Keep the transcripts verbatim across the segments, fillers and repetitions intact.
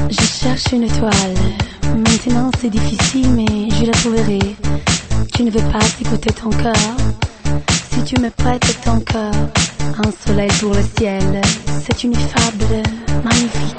Je cherche une étoile. Maintenant c'est difficile mais je la trouverai. Tu ne veux pas écouter ton cœur. Si tu me prêtes ton cœur, un soleil pour le ciel, c'est une fable magnifique.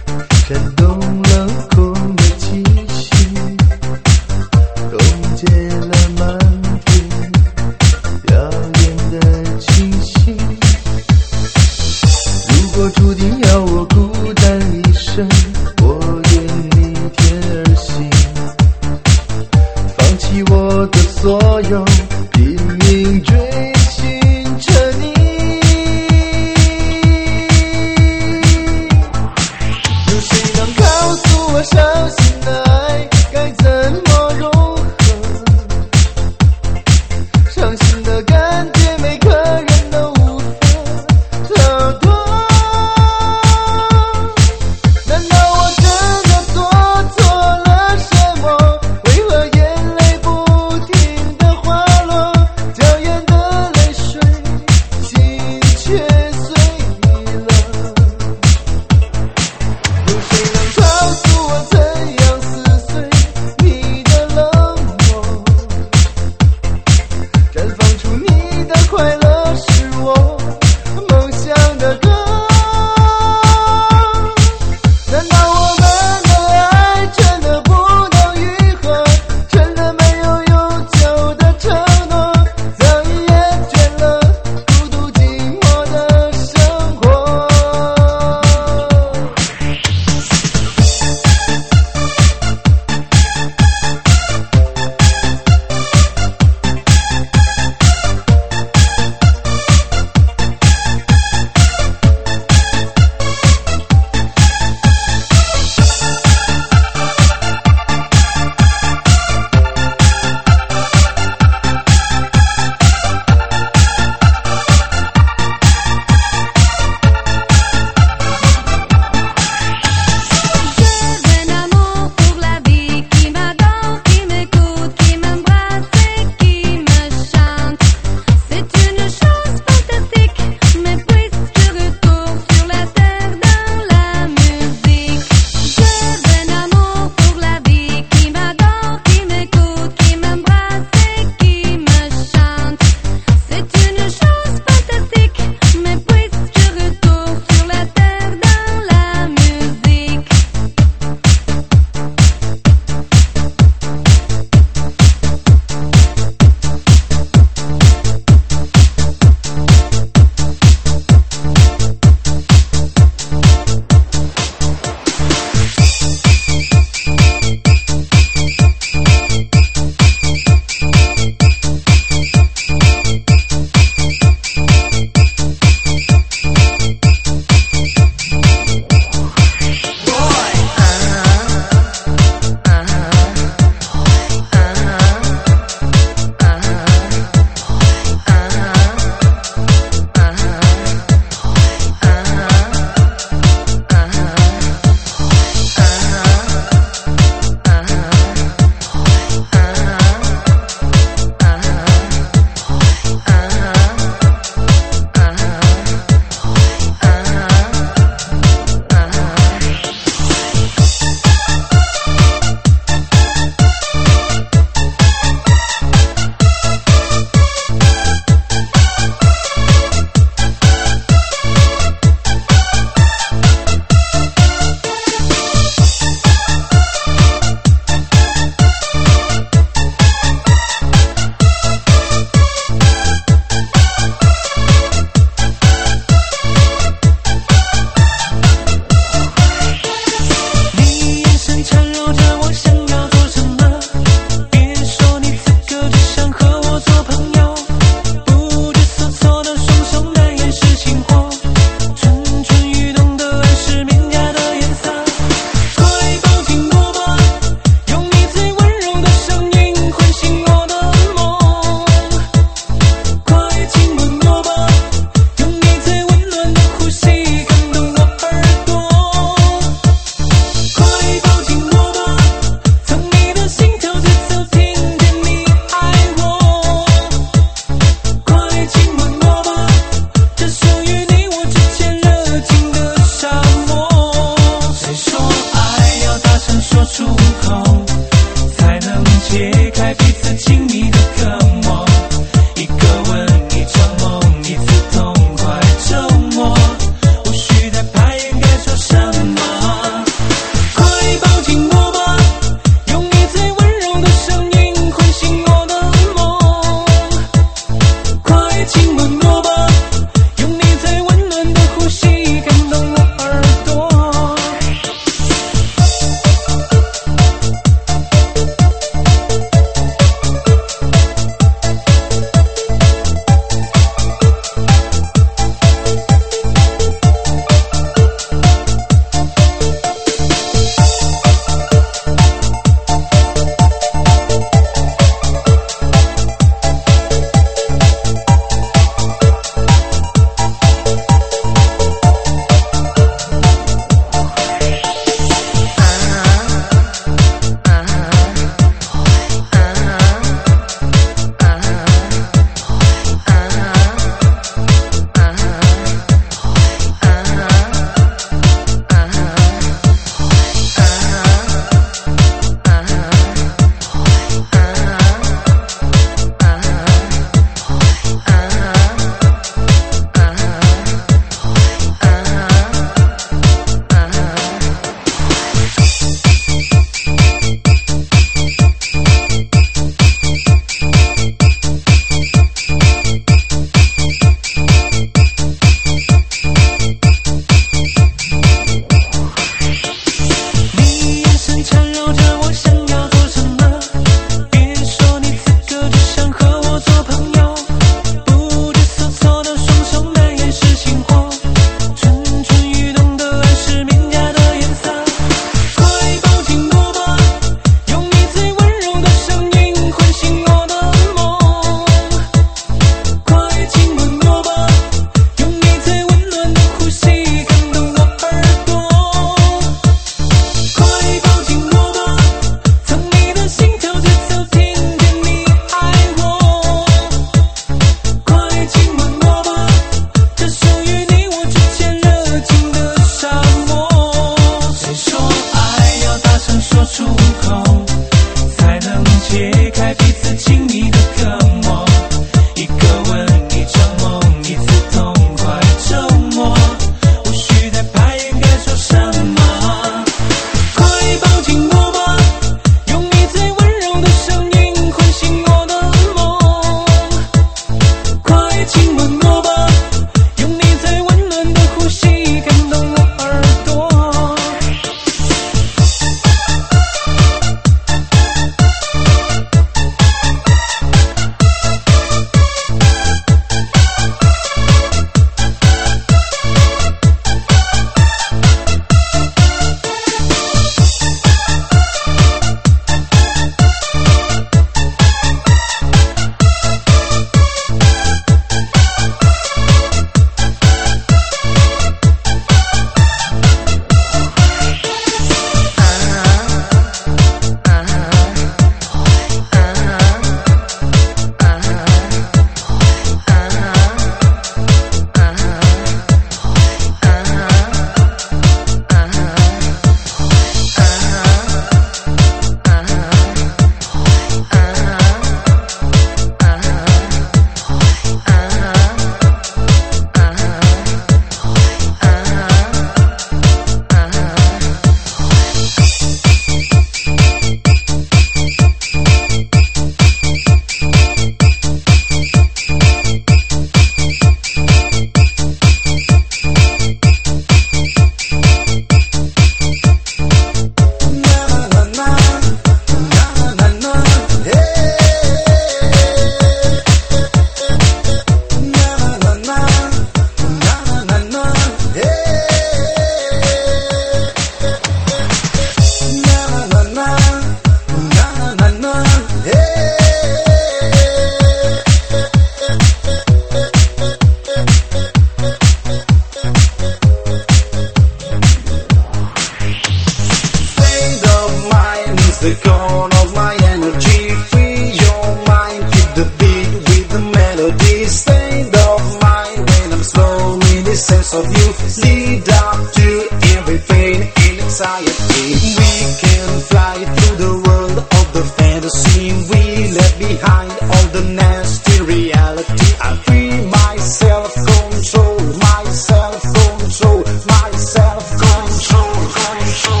melody, state of mind. When I'm slowly, the sense of you lead up to every pain and anxiety. We can fly through the world of the fantasy. We left behind all the nasty reality. I free myself, control myself, control myself, control, control.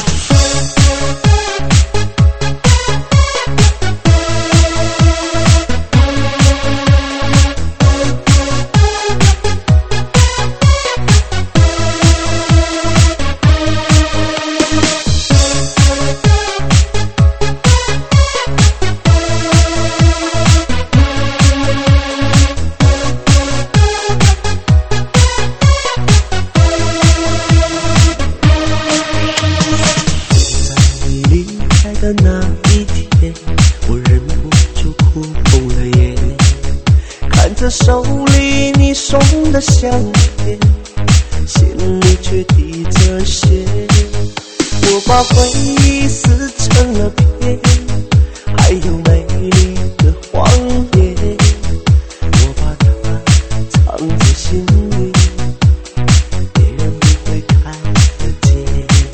手里你送的香片，心里却滴着血。我把回忆撕成了片，还有美丽的谎言，我把它藏在心里，别人不会看得见。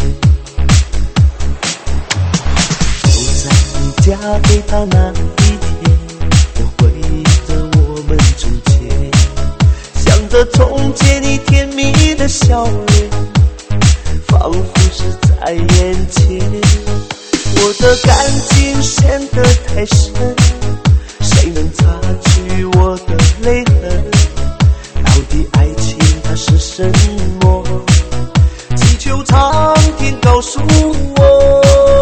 就在你嫁给他那一天，我回忆着我们从前，想着从前你甜蜜的笑脸，仿佛是在眼前。我的感情陷得太深，谁能擦去我的泪痕？到底爱情它是什么？祈求苍天告诉我。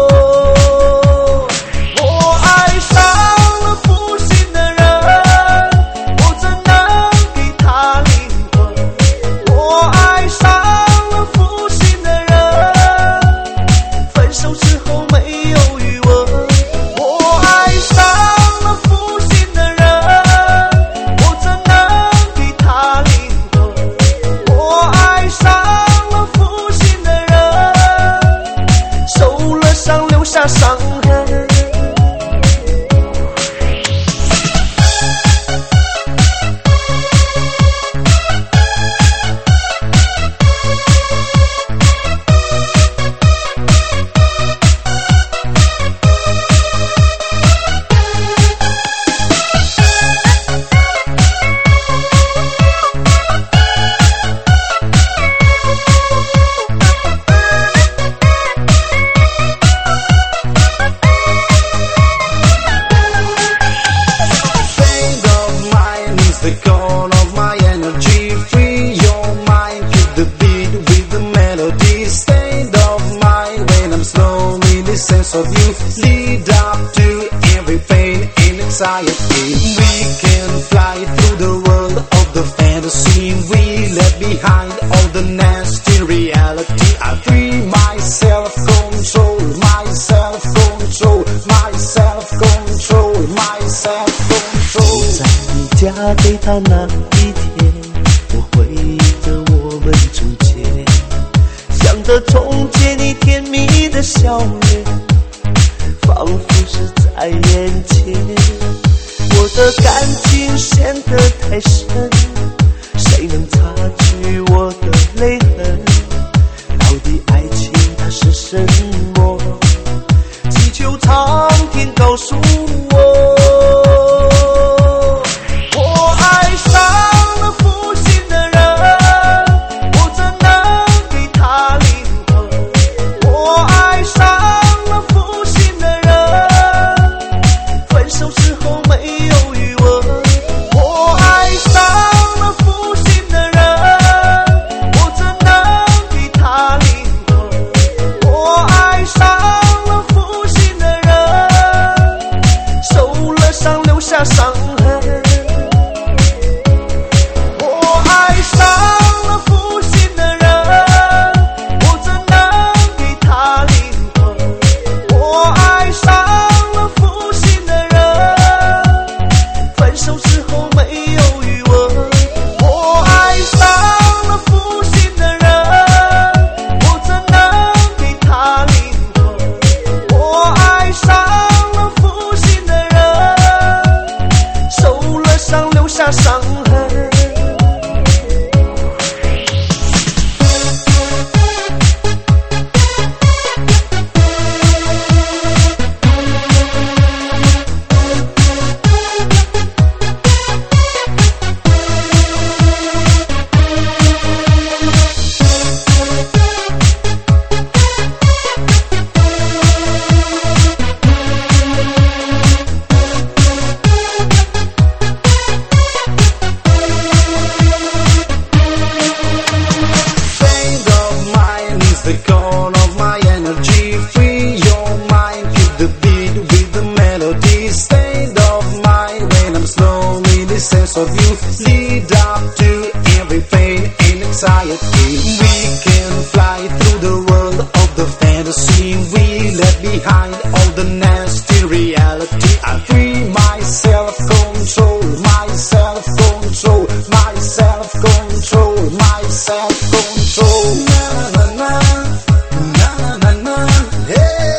伤痕。Of you lead up to every pain and anxiety. We can fly through the world of the fantasy. We left behind all the nasty reality. I free myself, control myself, control myself, control myself, control. 就在你嫁给他那一天，我回忆着我们从前，想着从前你甜蜜的笑脸，仿佛是在眼前。我的感情陷得太深，谁能擦去我的泪痕？到底爱情它是什么？祈求苍天告诉我。我爱上了负心的人，我怎能给他灵魂？我爱上了负心的人，分手之后没有余温。我爱上了负心的人， 下伤痕。Of you lead up to every pain and anxiety. We can fly through the world of the fantasy. We left behind all the nasty reality. I free myself control, myself control, myself control, myself control. Na na na na na na hey.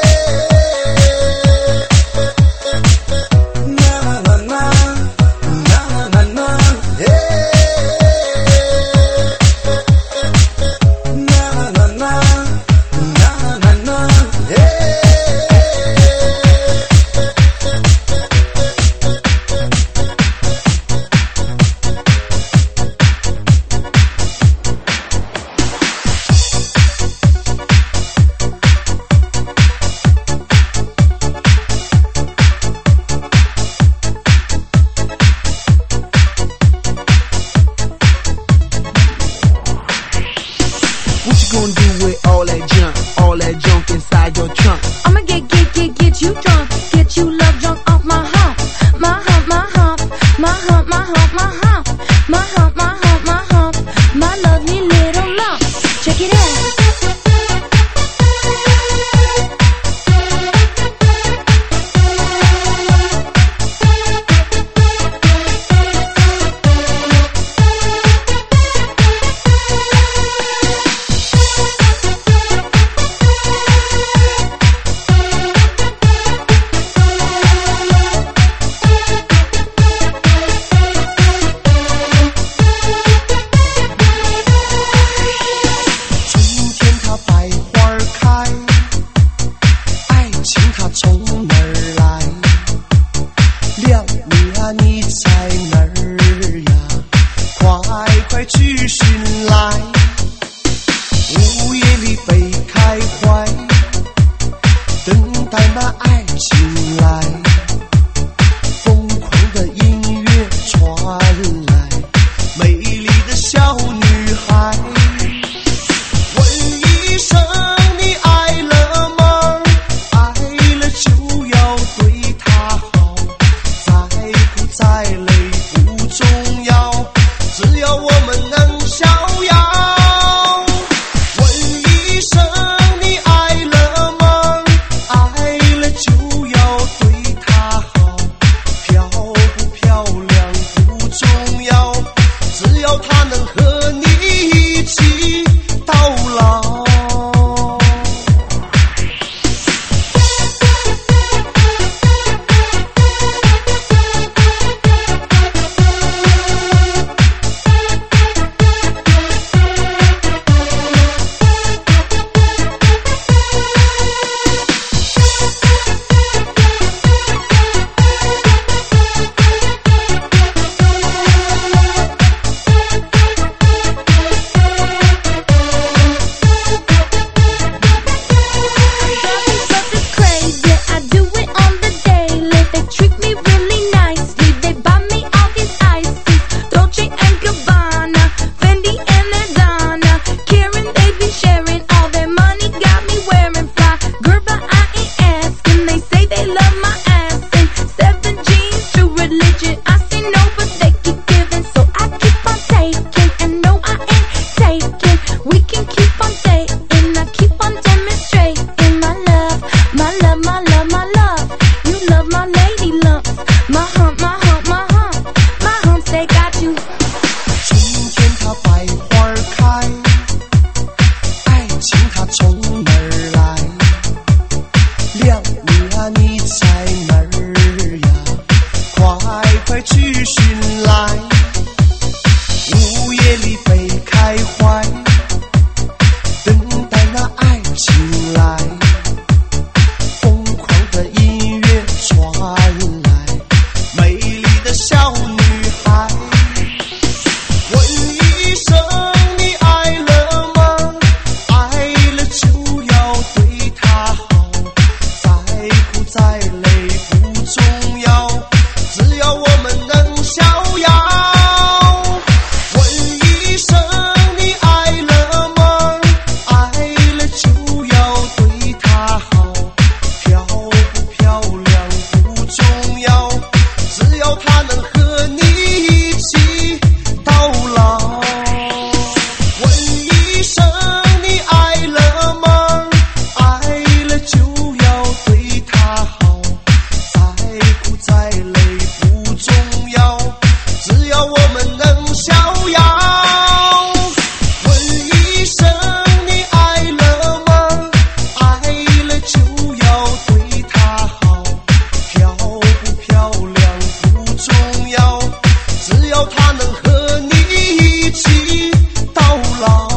Na na na. 再累不重要，只要我们能逍遥。 能和你一起到老。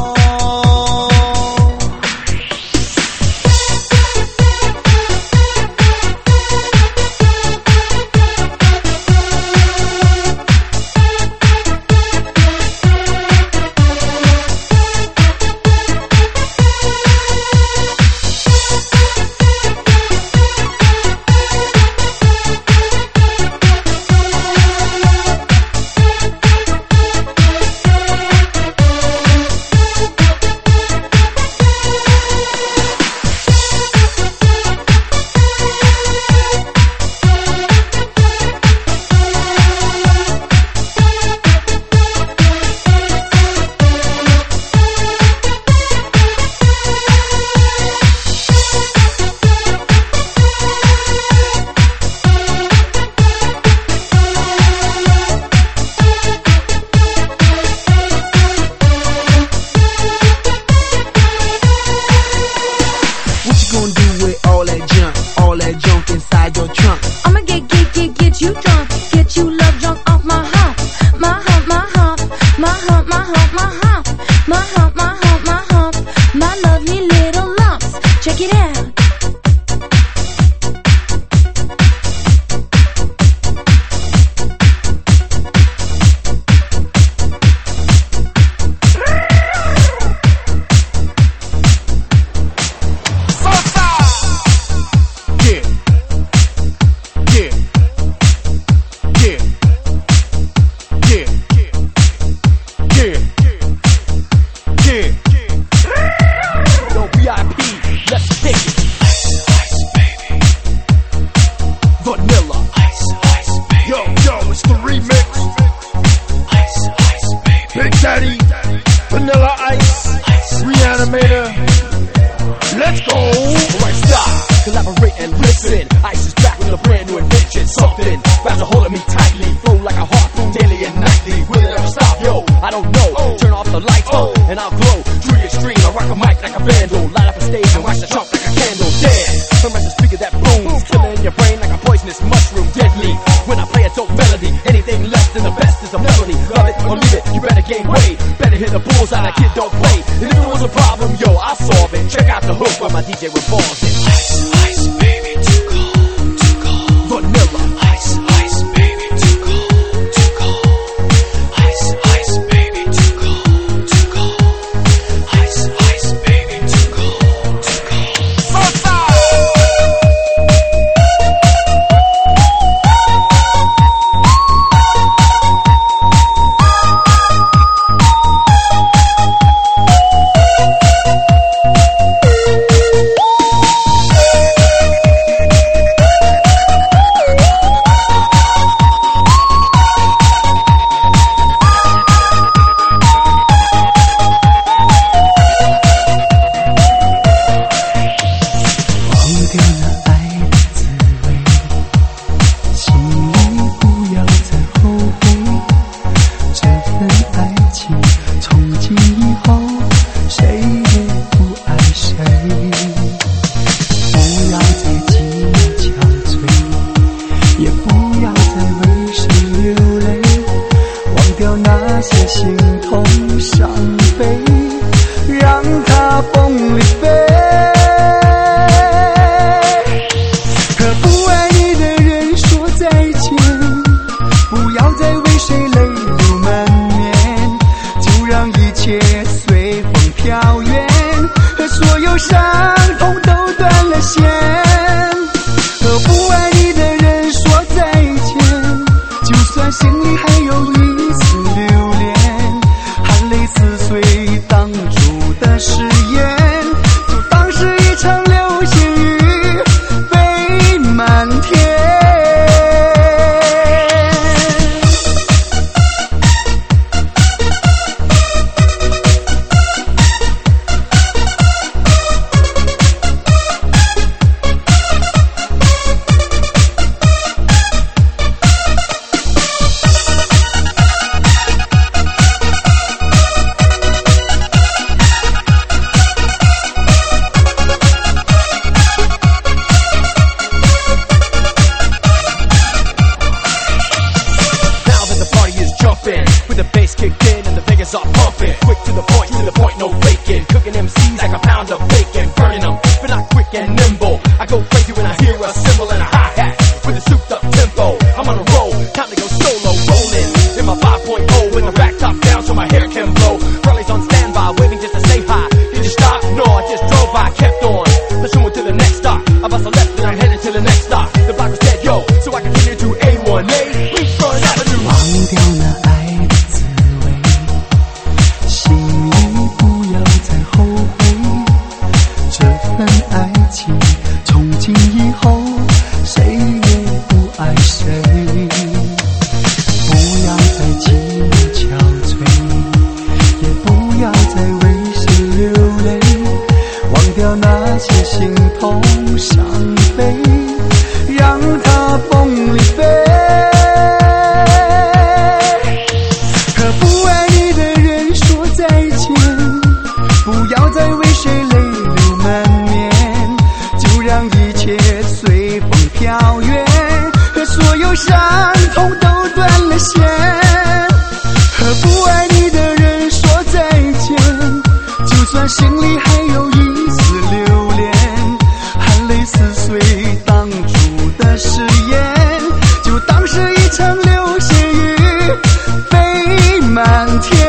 当初的誓言，就当是 the bass kicked in and the Vegas are pumping. Quick to the point, to the point, no faking. Cooking M Cs like a pound of bacon. Burning them, but not quick and nimble. I go crazy when I hear a cymbal and a hi-hat with a souped up tempo. I'm on a roll, time to go solo, rolling in my five point oh with the back top down so my hair can blow. Curly's on standby, waiting just to say hi. Did you stop? No, I just drove by, kept on pursuing to the next stop. I bust a left and I'm headed to the next stop. The block was dead, yo, so I continued to A one A Beachfront Avenue. 忘掉那爱的滋味，心里不要再后悔。这份爱情从今以后，谁也不爱谁。不要再寂寞憔悴，也不要再为谁流泪。忘掉那些心痛伤悲，让它风里飞。和不爱你的人说再见，不要再为谁泪流满面，就让一切随风飘远，和所有伤痛都断了线。和不爱你的人说再见，就算心里还有一丝留恋，含泪撕碎当初的誓言，就当是一场流星雨飞满天。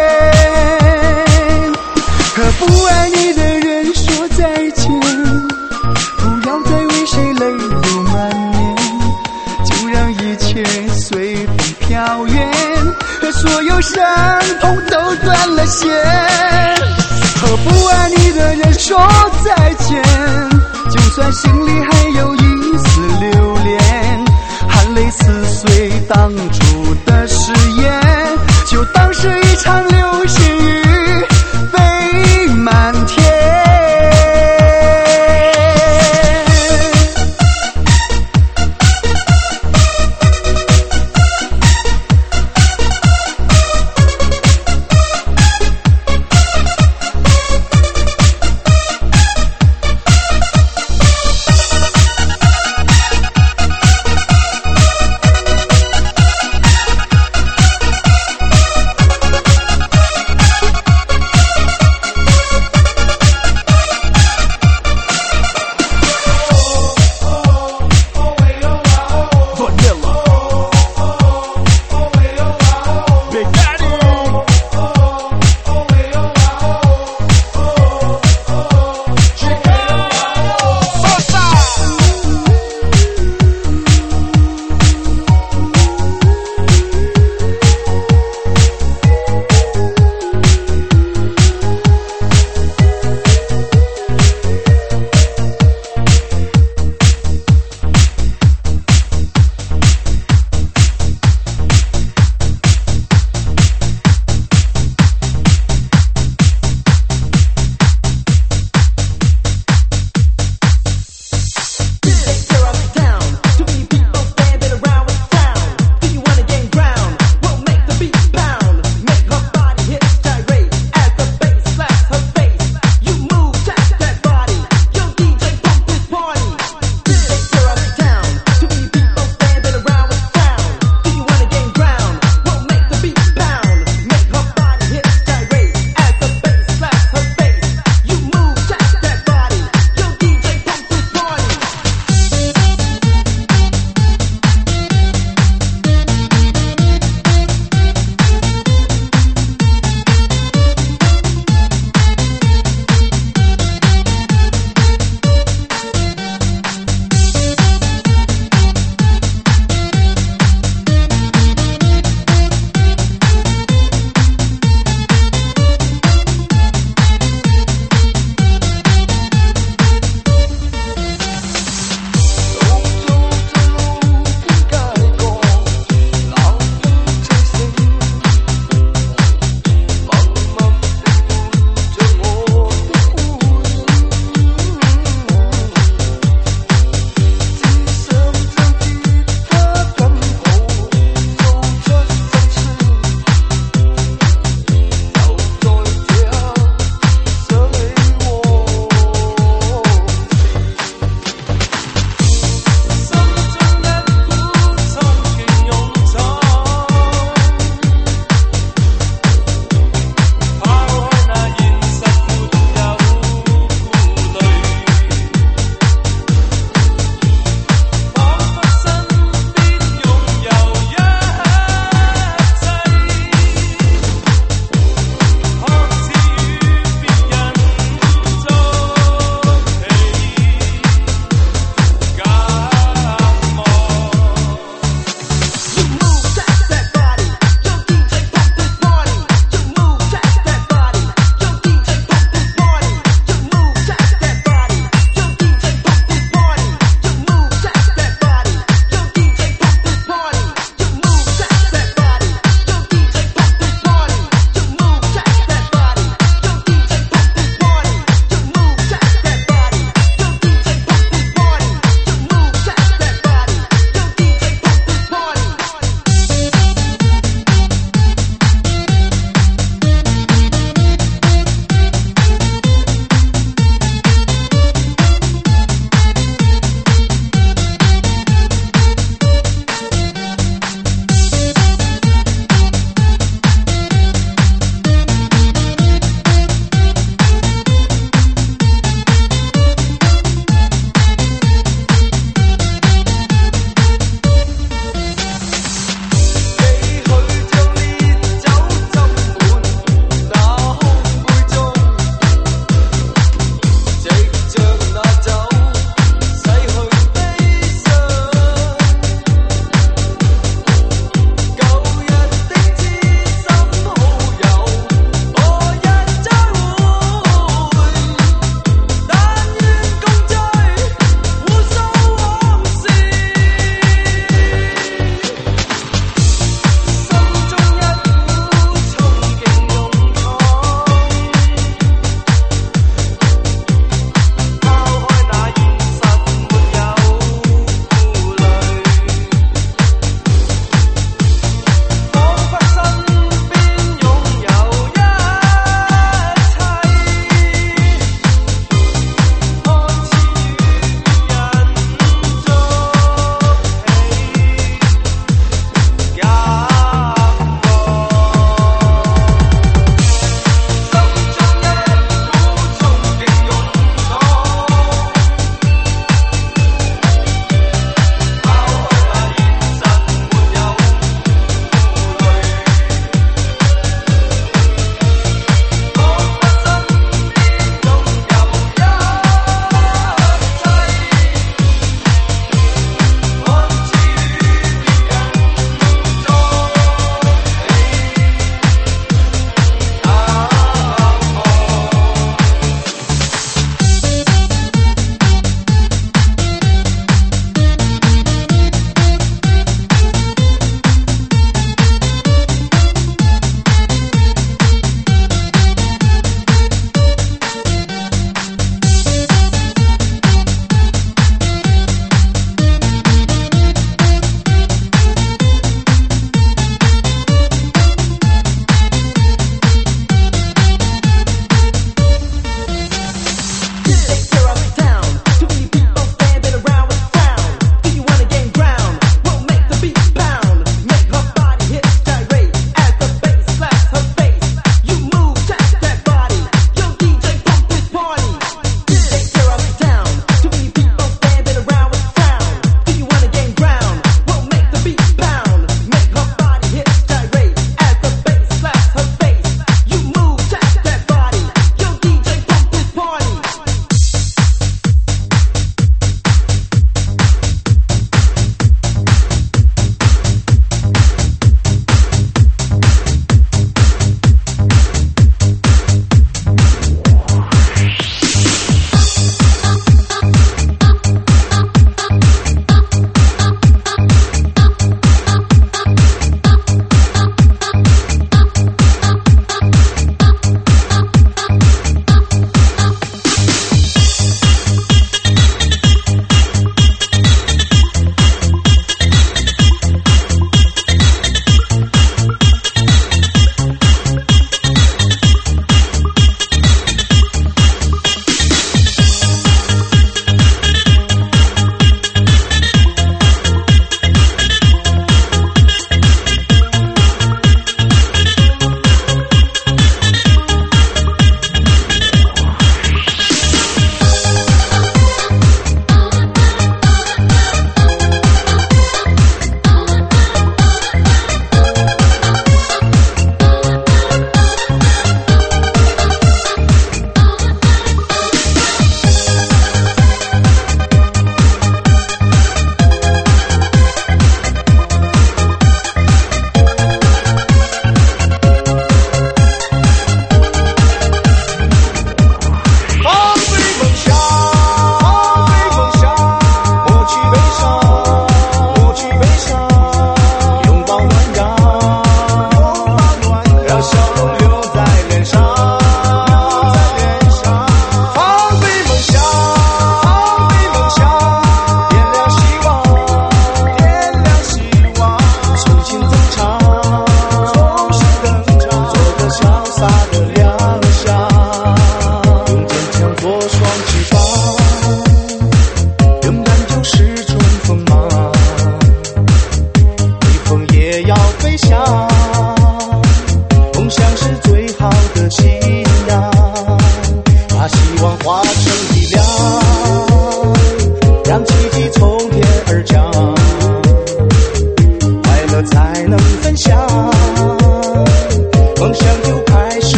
和不爱你的人说再见，不要再为谁泪流满面，就让一切随风飘远，和所有伤痛都断了线。和不爱你的人说再见，就算心里还有一丝留恋，含泪撕碎当初的誓言，就当是一场流星雨飞满天。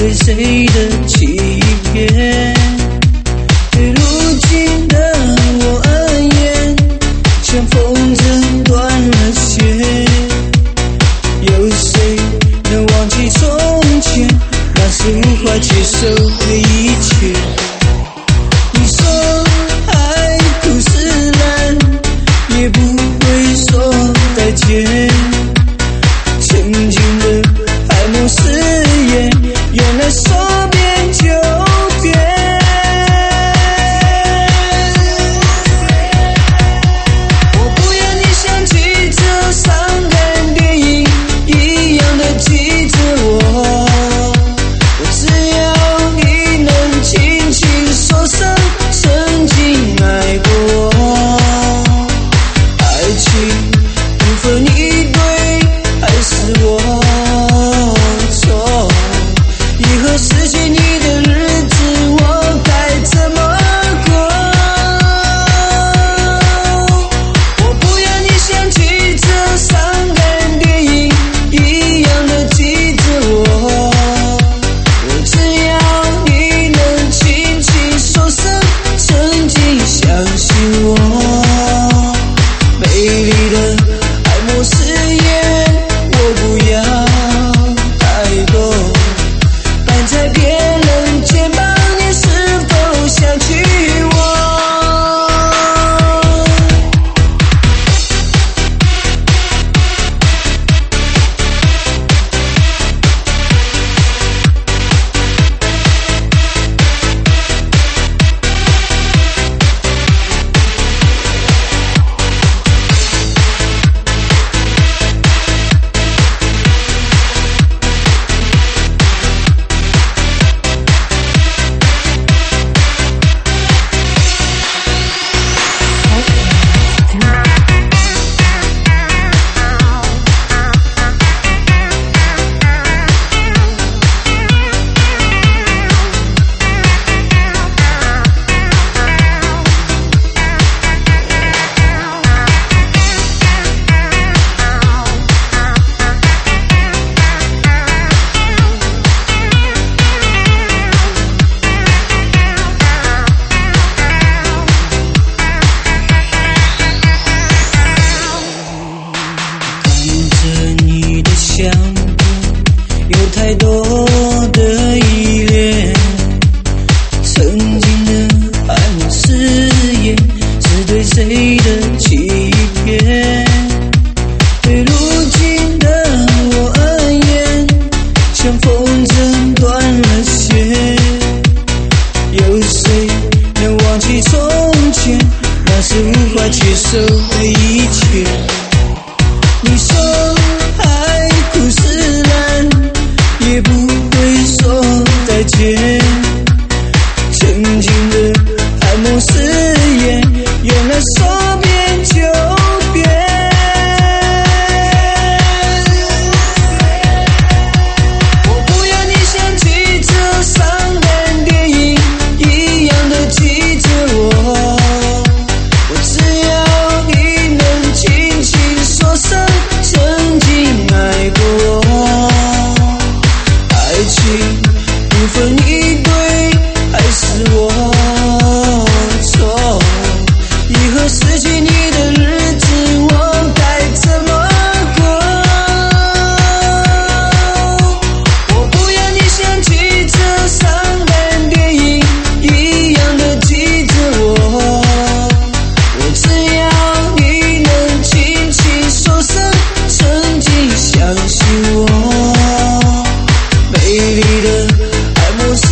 对谁的欺骗。对如今的我而言，像风筝断了线。有谁能忘记从前那是无法接受的一切？你说海枯石烂，也不会说再见。曾经的爱慕誓言，原来说变就变。我不要你像记着伤感电影一样的记着我，我只要你能轻轻说声曾经爱过我。爱情不分你对还是我错，以后失去你的日子我该怎么过？我不要你像记着伤感电影一样的记着我，我只要你能轻轻说声曾经相信我。美丽的爱慕誓言我不要太多，但在别人肩膀你是否想起我？有太多的依恋，曾经的爱慕誓言是对谁的欺骗。对如今的我而言，像风筝断了线。有谁能忘记从前那是无法接受的一切？你说海枯石烂，也不会说再见。曾经的爱慕誓言，原来说变就变。我不要你像记着伤感电影一样的记着我，我只要你能轻轻说声曾经爱过我。爱情不分你对还是我错，以后失去你的日子我该怎么过？我不要你像记着伤感电影一样的记着我，我只要你能轻轻说声曾经相信我。美丽的爱慕誓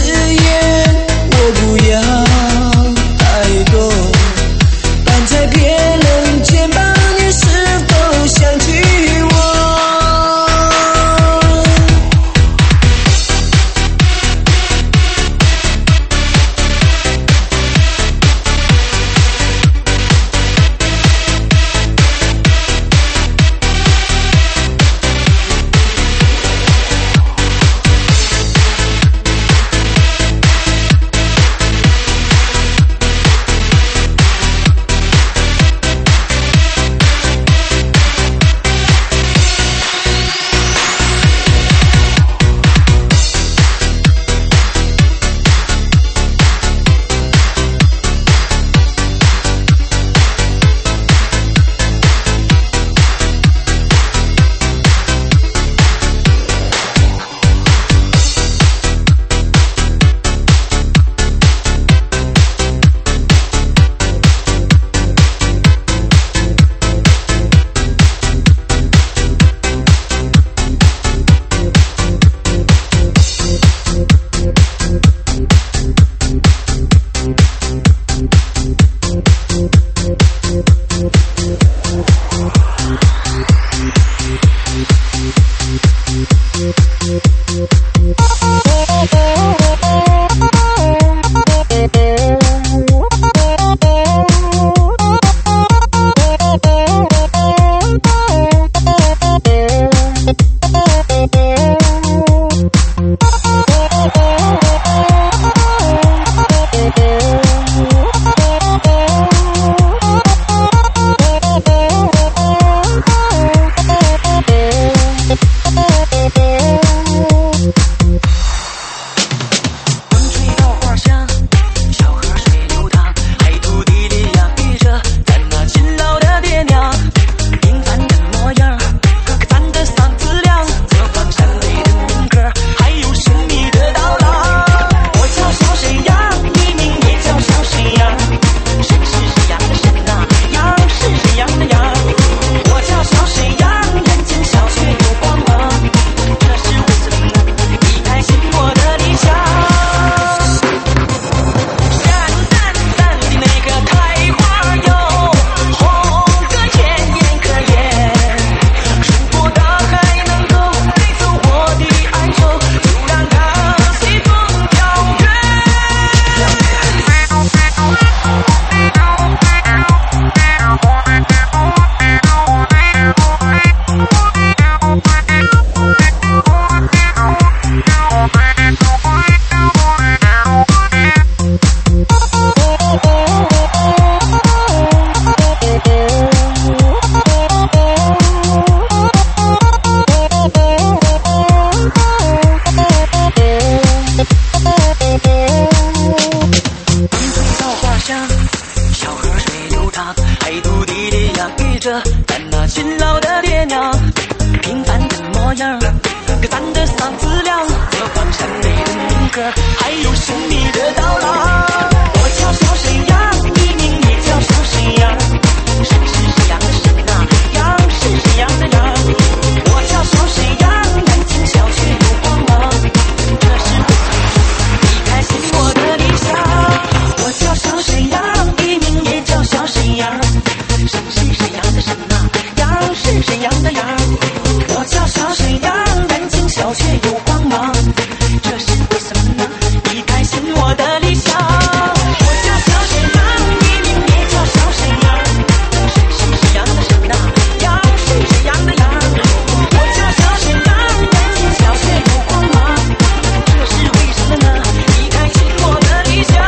着咱那勤劳的爹娘，平凡的模样，可咱的嗓子亮，何况山内的民歌，还有神秘的刀郎。我叫小沈阳，艺名也叫小沈阳，沈是沈阳的沈啊，阳是沈阳的阳。我叫小沈阳，年轻小却有光芒，这是为什么？你开心我的理想。我叫小沈阳，艺名也叫小沈阳，沈是沈阳的沈啊，阳是沈阳的阳。我叫小沈阳，年轻小却有光芒，这是为什么呢？你开心我的理想。我叫小沈阳，艺名也叫小沈阳，沈是沈阳的沈啊，阳是沈阳的阳。我叫小沈阳，年轻小却有光芒，这是为什么呢？你开心我的理想。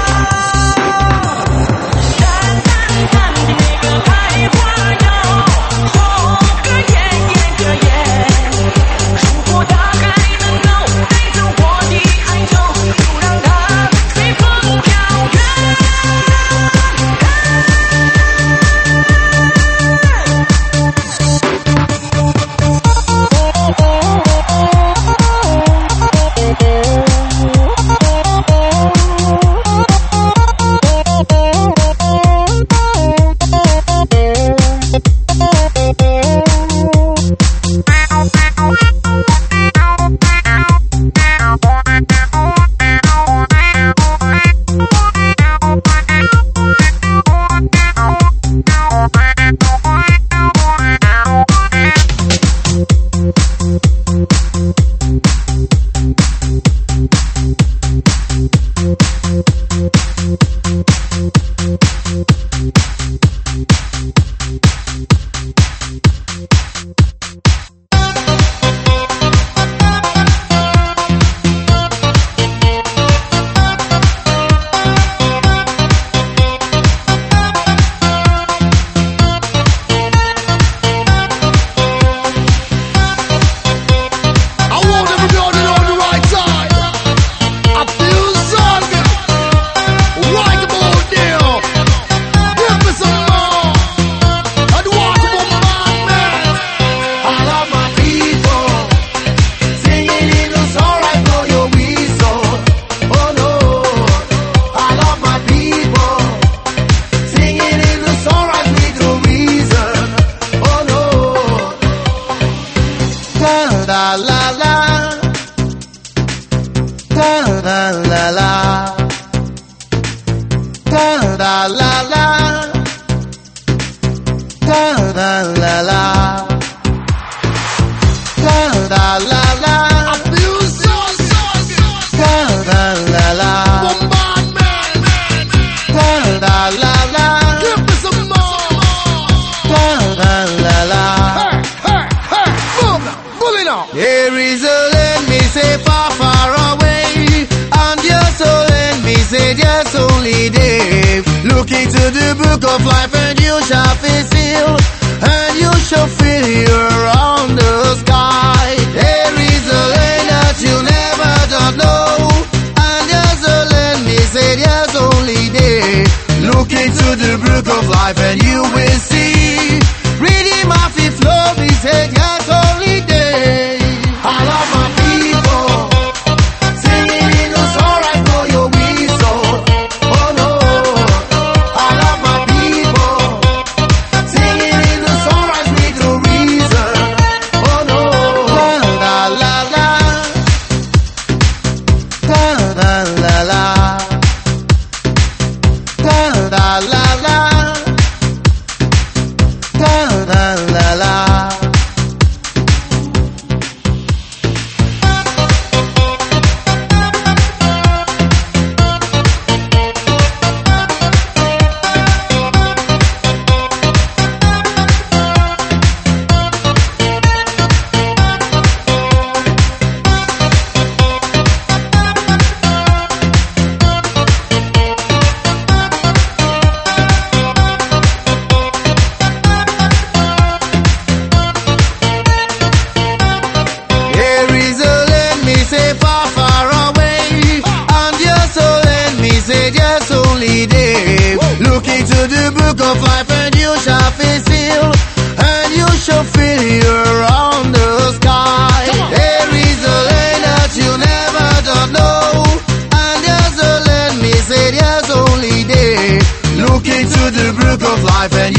淡淡淡的那个开花哟，红个艳艳个艳。如果大海能够带走我的哀愁，就让它随风飘远。 There is a land, me say far, far away, and your soul and me say just only day. Look into the book of life and you shall fulfill, and you shall feel around the sky. There is a land that you never don't know, and there's a land me say just only day. Look into the book of life and you will see. Reading my fifth flow, me say just only day. I love my people, singing in the soul right for your whistle. Oh no, I love my people, singing in the soul right with the reason. Oh no, la la la, la la la la, la la la la, la la la la. Just only day. Look into the book of life and you shall fulfill, clear on the sky. There is a land that you never don't know, and there's a land me said yes only day. Look into the book of life and